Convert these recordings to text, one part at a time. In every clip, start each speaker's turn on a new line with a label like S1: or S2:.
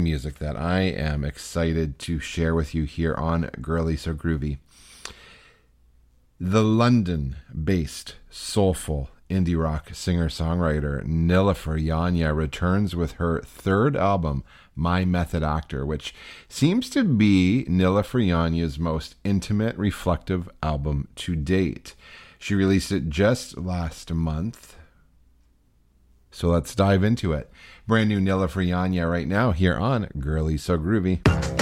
S1: Music that I am excited to share with you here on Girly So Groovy. The London-based soulful indie rock singer-songwriter Nilüfer Yanya returns with her third album, My Method Actor, which seems to be Nilüfer Yanya's most intimate, reflective album to date. She released it just last month, so let's dive into it. Brand new Nilüfer Yanya right now here on Girly So Groovy.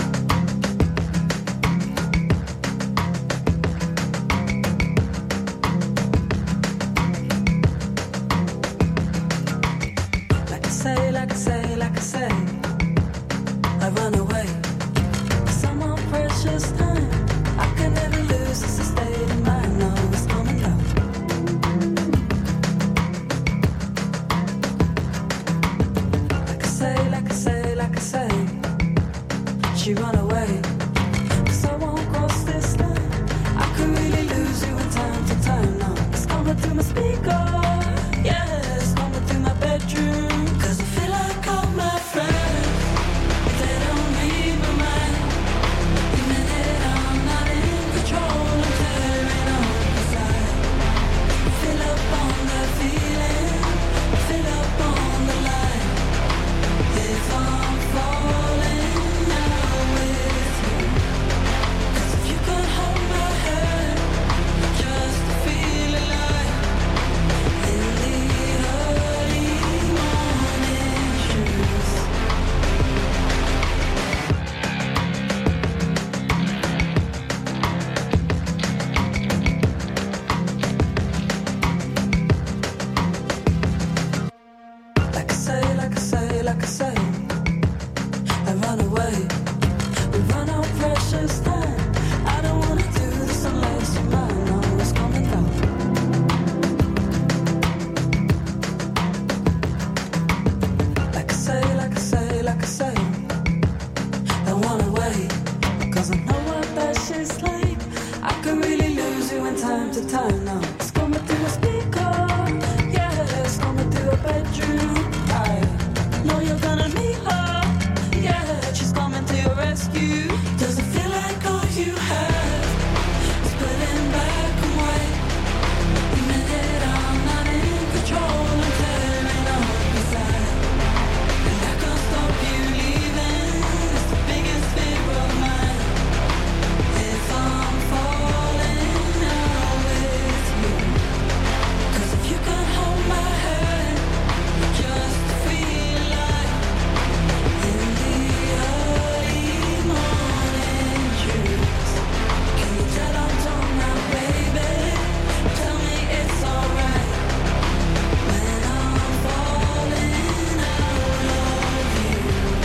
S2: Like I say, I run away. Some more precious time I can never lose. It's a state of mind, no, it's coming down. Like I say, she run away. 'Cause I won't cross this line. I could really lose you in time to time now. It's coming through my speaker, yeah, it's coming through my bedroom. 'Cause I feel like all my friends, they don't read my mind. The minute I'm not in control, I'm tearing up inside. Fill up on the feeling, fill up on the light. If I'm falling now with you, 'cause if you could hold my hand just to feel alive in the early morning shoes. Like I say, I run away. We run out precious time. I don't wanna do this unless you mind. No, it's coming down. Like I say, I run away. 'Cause I know what that shit's like. I could really lose you in time to time now. It's coming through the speaker, yeah, it's coming through a bedroom. Know you're gonna meet her, yeah, she's coming to your rescue. Does it feel like all you have is putting black and white? The minute I'm not in control, I'm tearing up inside. And I can't stop you leaving, it's the biggest fear of mine. If I'm falling out with you, 'cause if you can hold my hand just to feel alive in the early morning dreams. Can you tell I'm torn now, baby? Tell me it's alright when I'm falling out of you.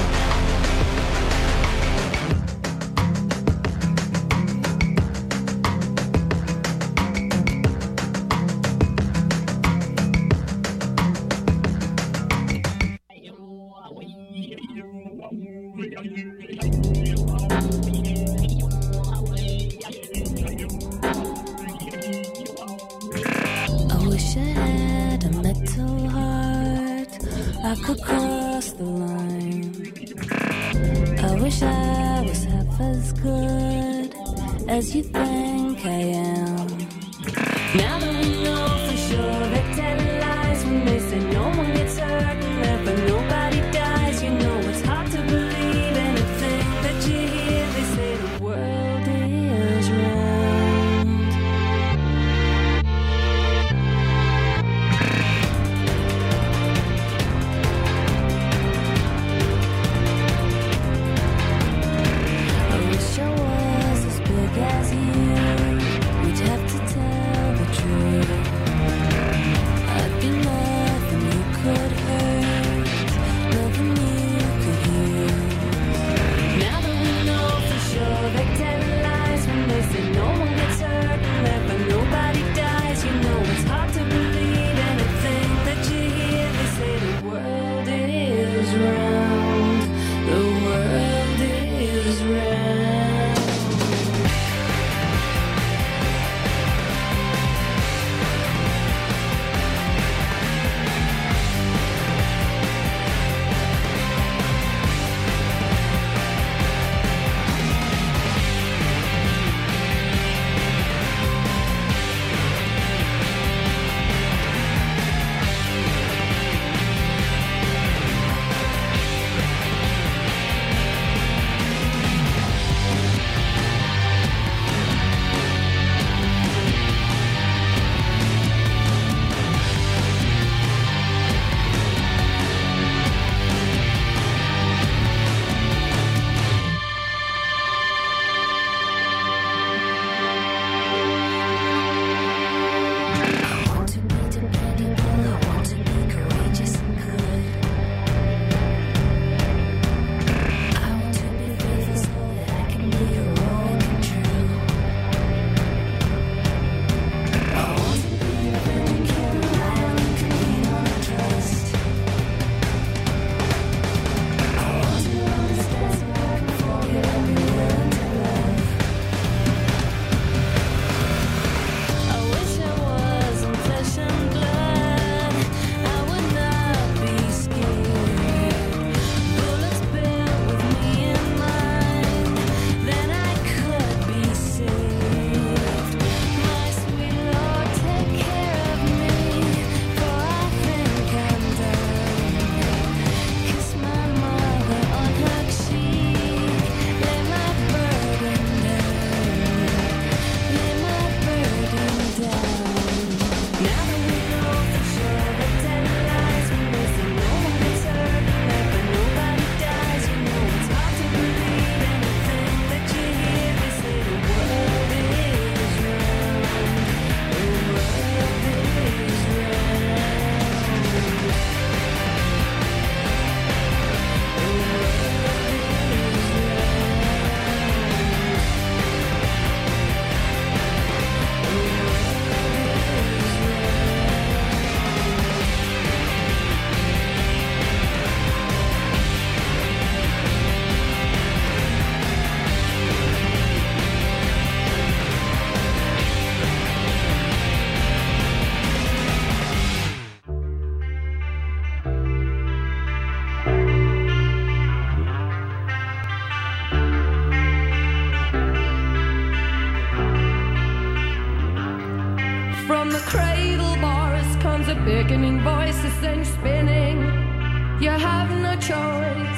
S2: I wish I had a metal heart, I could cross the line. I wish I was half as good as you think I am. Now that we know for sure that tell lies when they say no one gets hurt and left but nobody dies. You know it's hard to believe anything that you hear. They say the world is round. I wish I was as big as you. We'd have to tell the truth. I'd be nothing you could
S3: Beckoning voices and spinning. You have no choice.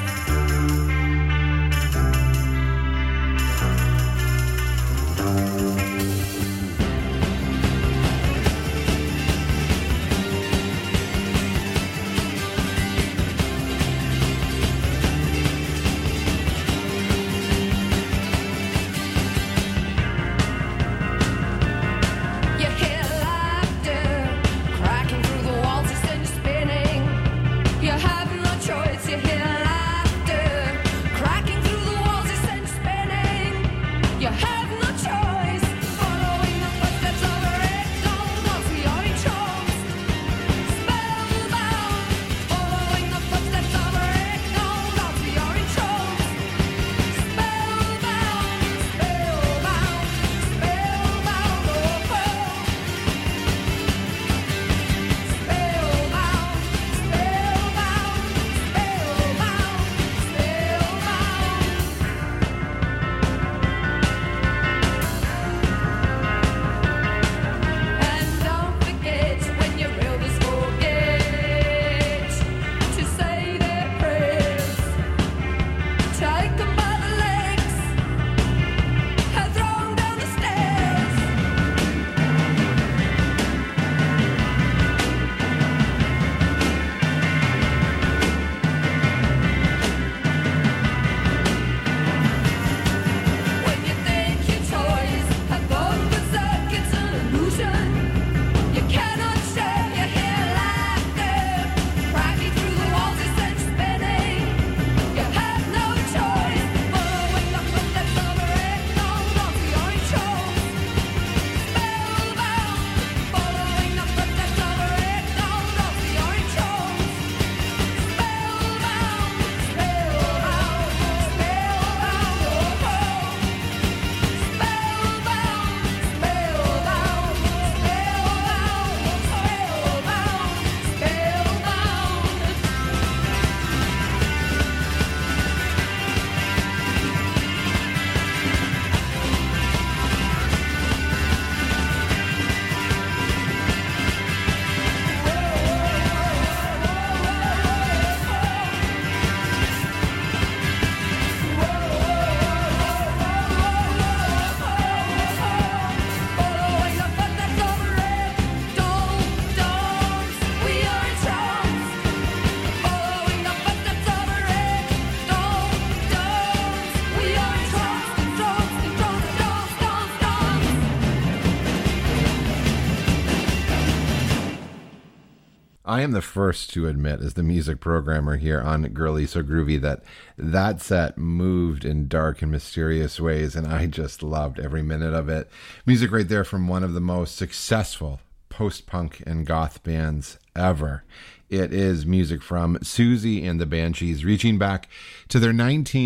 S1: I am the first to admit, as the music programmer here on Girly So Groovy, that set moved in dark and mysterious ways, and I just loved every minute of it. Music right there from one of the most successful post-punk and goth bands ever. It is music from Siouxsie and the Banshees, reaching back to their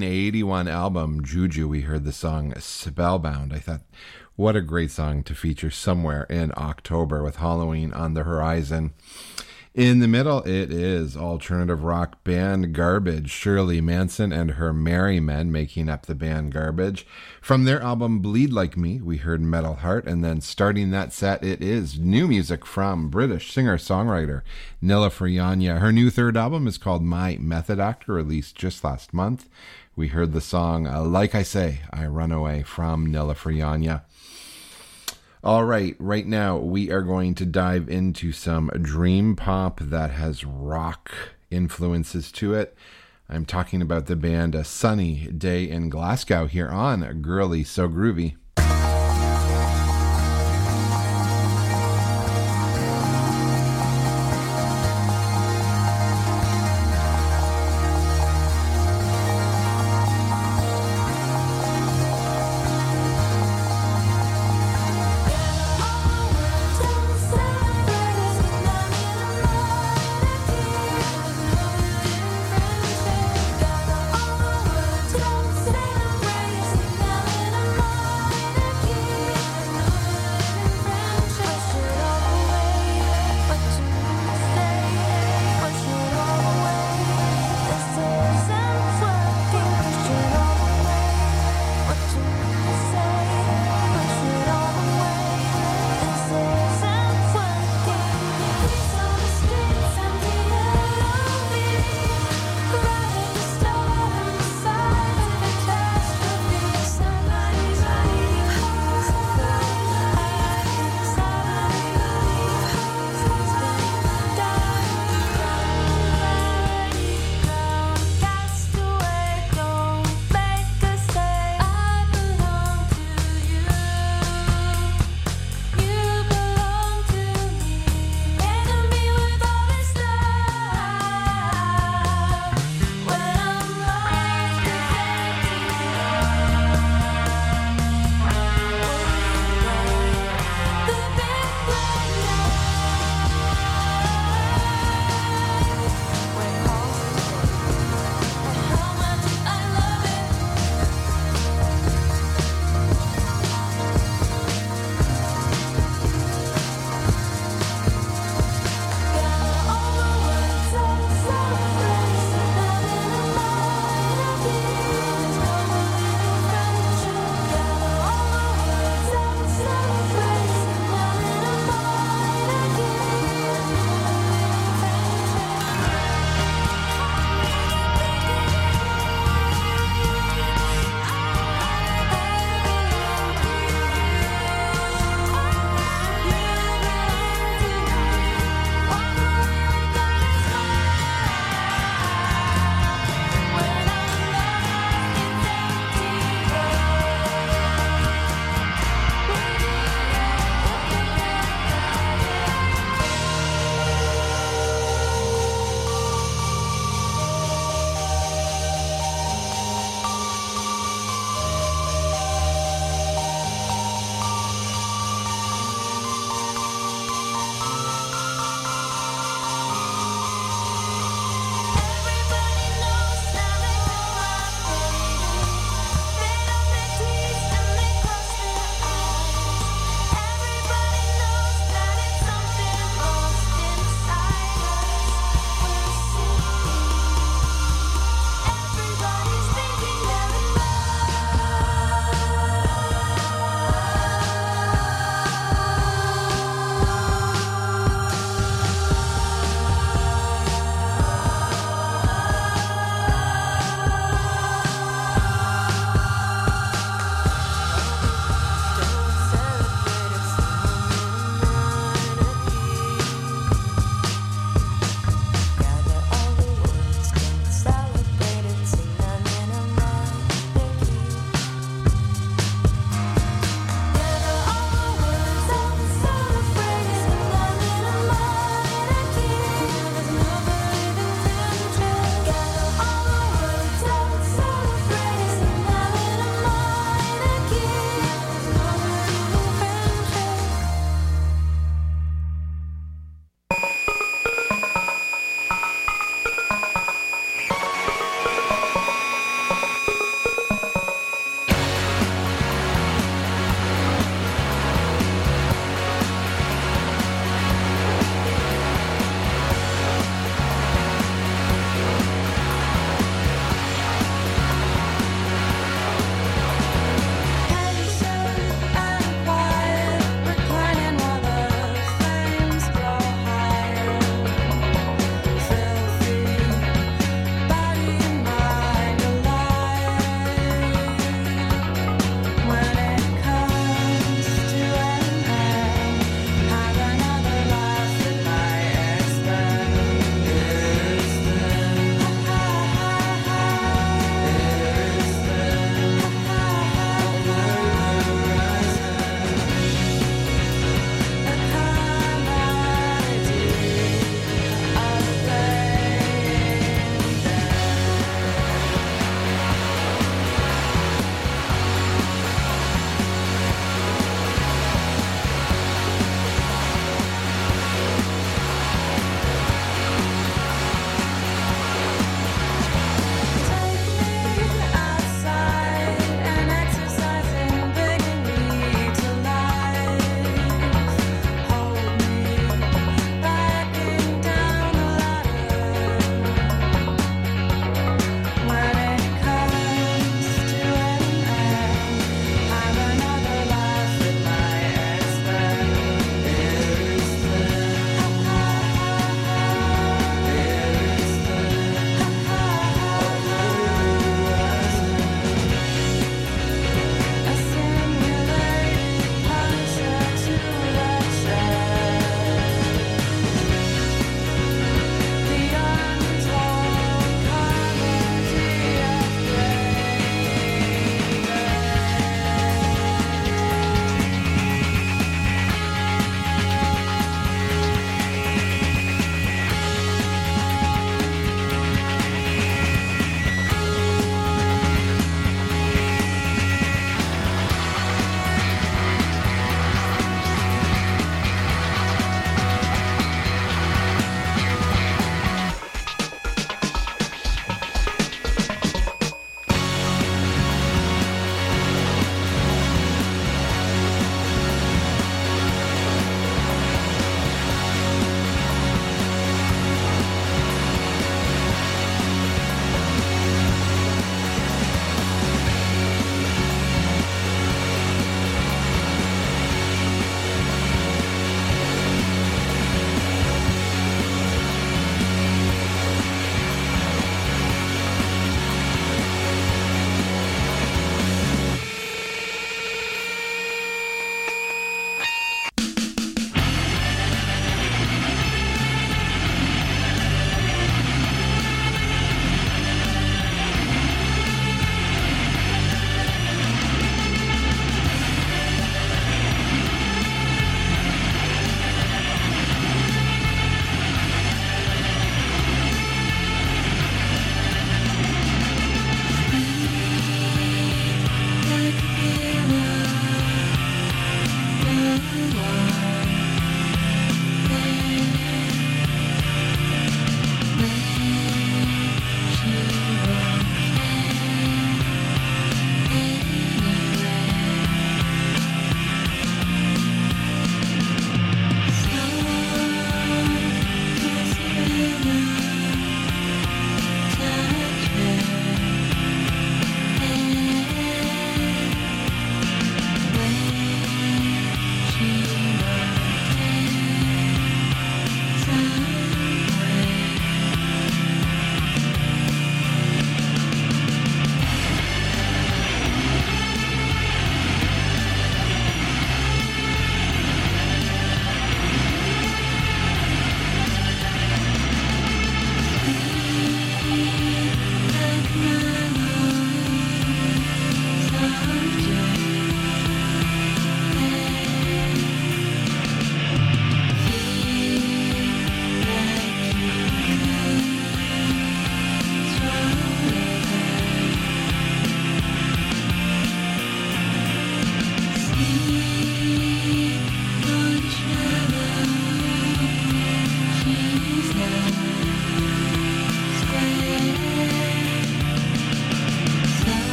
S1: 1981 album, Juju. We heard the song Spellbound. I thought, what a great song to feature somewhere in October with Halloween on the horizon. In the middle, it is alternative rock band Garbage, Shirley Manson and her Merry Men making up the band Garbage. From their album Bleed Like Me, we heard Metal Heart, and then starting that set, it is new music from British singer-songwriter Nilüfer Yanya. Her new third album is called My Method Actor, released just last month. We heard the song Like I Say, I Run Away from Nilüfer Yanya. All right now we are going to dive into some dream pop that has rock influences to it. I'm talking about the band A Sunny Day in Glasgow here on Girly So Groovy.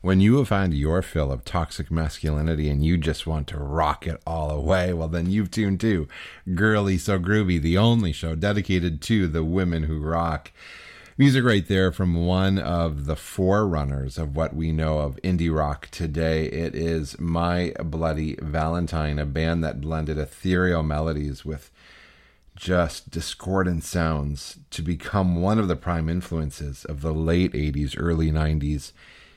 S1: When you have found your fill of toxic masculinity and you just want to rock it all away, well, then you've tuned to Girly So Groovy, the only show dedicated to the women who rock. Music right there from one of the forerunners of what we know of indie rock today. It is My Bloody Valentine, a band that blended ethereal melodies with just discordant sounds to become one of the prime influences of the late 80s, early 90s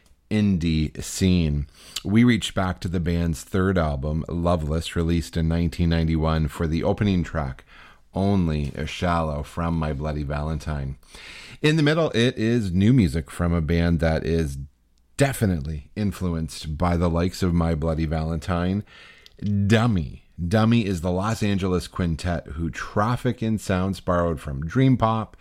S1: indie scene. We reached back to the band's third album, Loveless, released in 1991, for the opening track, Only Shallow, from My Bloody Valentine. In the middle, it is new music from a band that is definitely influenced by the likes of My Bloody Valentine, Dummy. Dummy is the Los Angeles quintet who traffic in sounds borrowed from dream pop,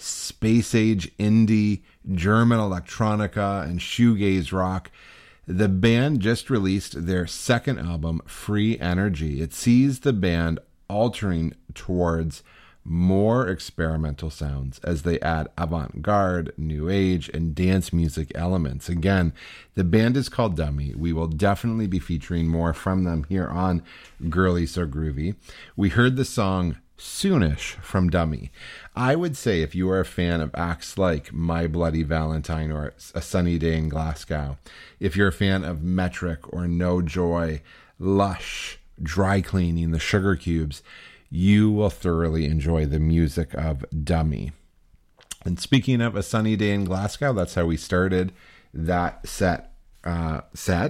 S1: space age indie, German electronica, and shoegaze rock. The band just released their second album, Free Energy. It sees the band altering towards more experimental sounds as they add avant-garde, new age, and dance music elements. Again, the band is called Dummy. We will definitely be featuring more from them here on Girly So Groovy. We heard the song Soonish from Dummy. I would say if you are a fan of acts like My Bloody Valentine or A Sunny Day in Glasgow, if you're a fan of Metric or No Joy, Lush, Dry Cleaning, the Sugar Cubes, you will thoroughly enjoy the music of Dummy. And speaking of A Sunny Day in Glasgow, that's how we started that set. A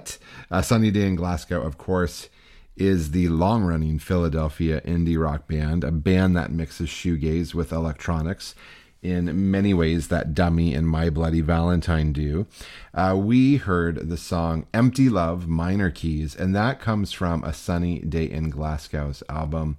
S1: Sunny Day in Glasgow, of course, is the long-running Philadelphia indie rock band, a band that mixes shoegaze with electronics in many ways that Dummy and My Bloody Valentine do. We heard the song Empty Love, Minor Keys, and that comes from A Sunny Day in Glasgow's album,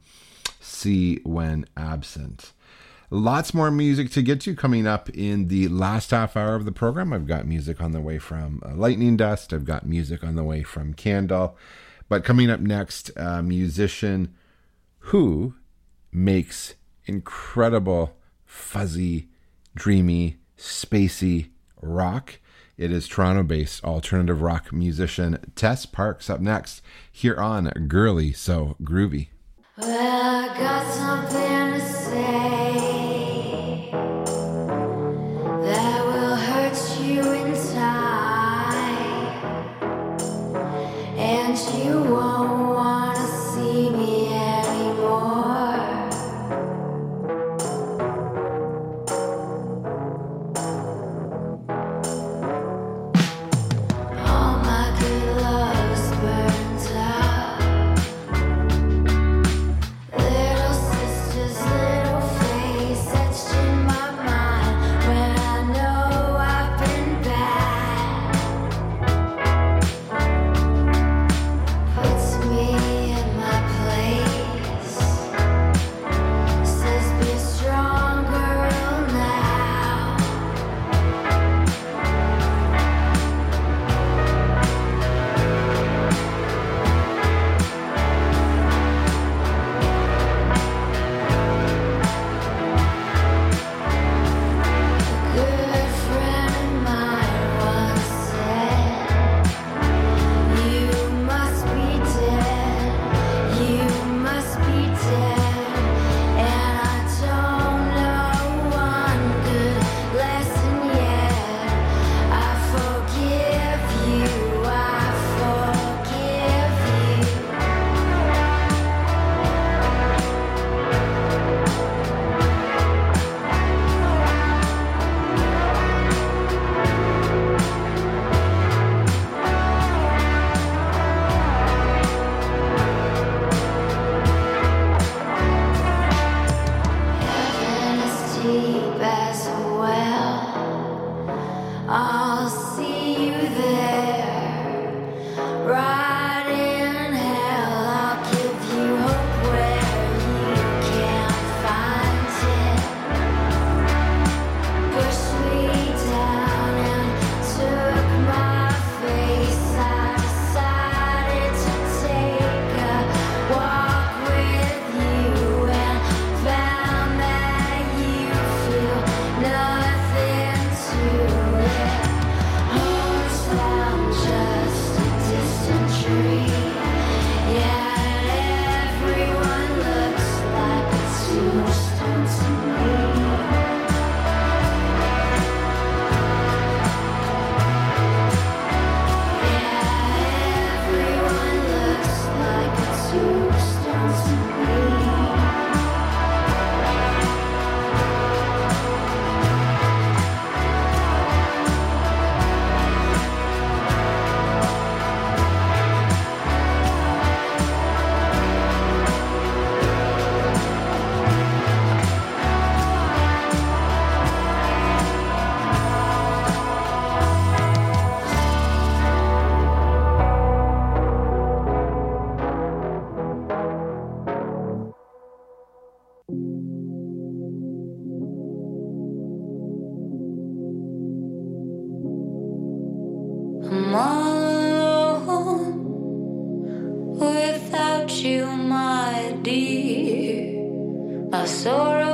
S1: See When Absent. Lots more music to get to coming up in the last half hour of the program. I've got music on the way from Lightning Dust. I've got music on the way from Candle. But coming up next, a musician who makes incredible, fuzzy, dreamy, spacey rock. It is Toronto-based alternative rock musician Tess Parks up next here on Girly So Groovy.
S4: Well, I got something to say that will hurt you inside, and you won't want to see me anymore. All my good love's burnt out. Little sisters I'm all alone without you, my dear. My sorrow